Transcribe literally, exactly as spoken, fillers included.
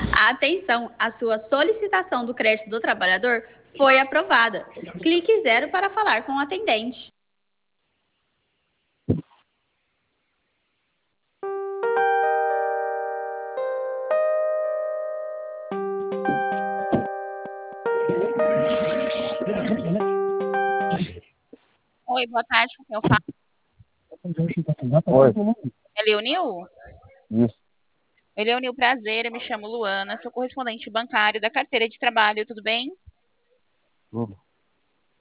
Atenção, a sua solicitação do crédito do trabalhador foi aprovada. Clique zero para falar com o atendente. Oi, boa tarde, com quem eu falo? Oi, É Leonil? isso. Oi, Leonil, prazer, eu me chamo Luana, sou correspondente bancário da carteira de trabalho, tudo bem? Tudo.